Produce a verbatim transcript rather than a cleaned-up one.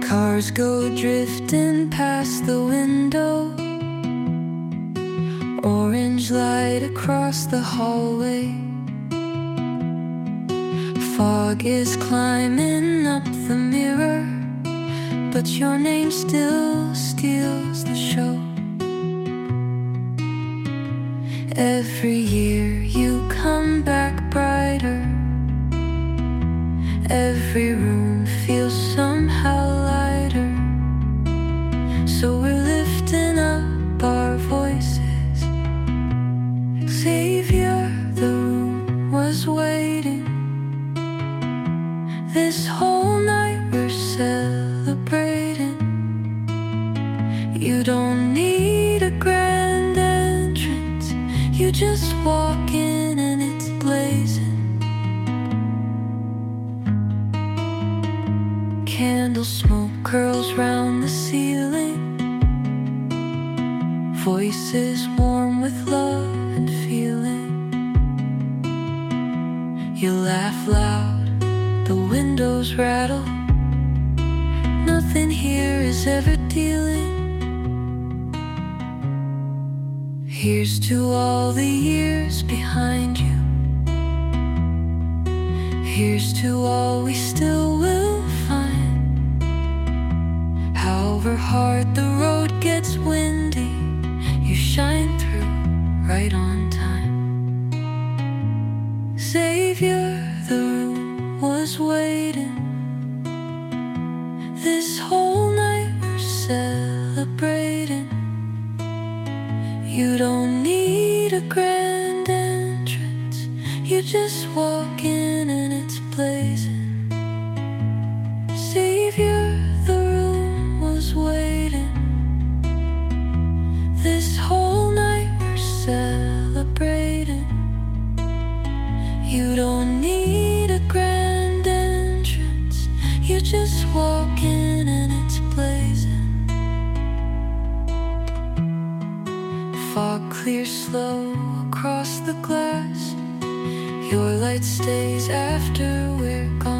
Cars go drifting past the window, orange light across the hallway. Fog is climbing up the mirror, but your name still steals the show. Every year you come back brighter, every room feels somehow lighter. So we're lifting up our voices. Savior, the room was waiting. This whole night we're celebrating. You don't need a grand entrance, you just walk in and it's blazing. Candle smoke curls round the ceiling, voices warm with love and feeling. You laugh loud, the windows rattle. Nothing here is ever dealing. Here's to all the years behind you. Here's to all we still will find. However hard the road gets windy, you shine through right on time. Savior, the room was waiting. This whole night we're celebrating. You don't need a grand entrance, you just walk in and it's blazing. Savior, the room was waiting. This whole night we're celebrating. You don't need a grand entrance, you just walk in and it's blazing. Fog clears slow across the glass, your light stays after we're gone.